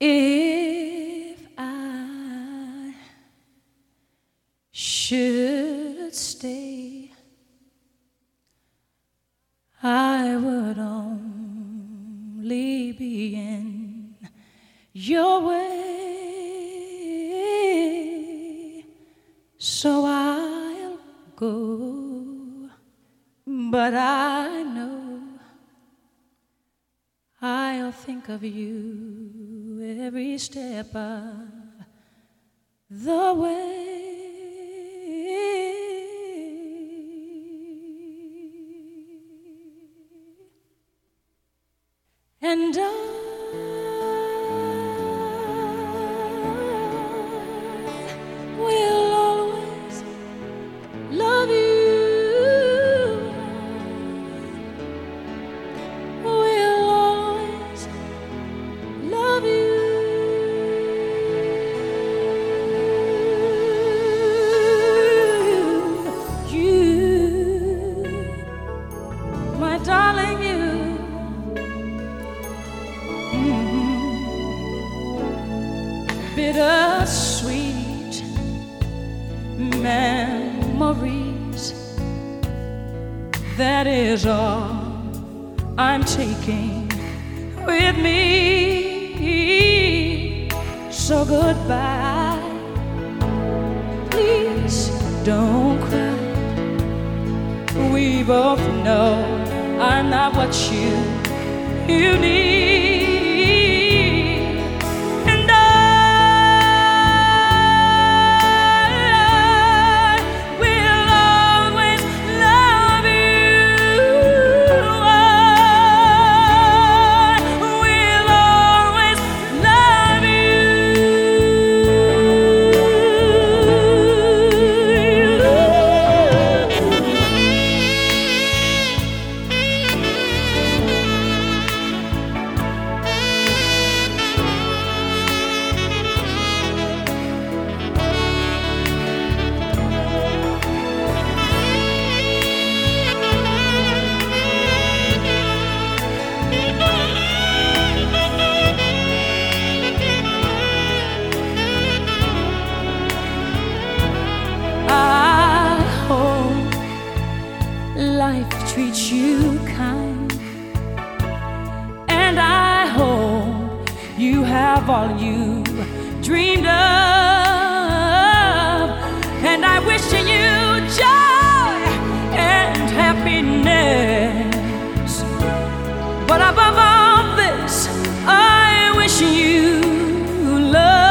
If I should stay, I would only be in your way, so I'll go, but I know I'll think of you every step of the way. And I will always love you. Will always love you. You, my darling, you. Bittersweet memories, that is all I'm taking with me. So goodbye, please don't cry. We both know I'm not what you need. Life treats you kind, and I hope you have all you dreamed of, and I wish you joy and happiness. But above all this, I wish you love.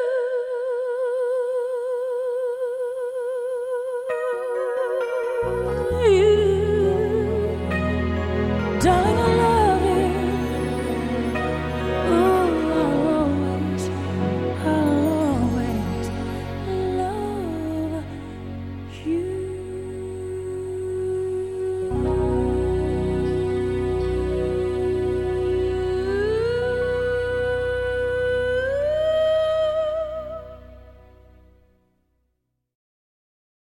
You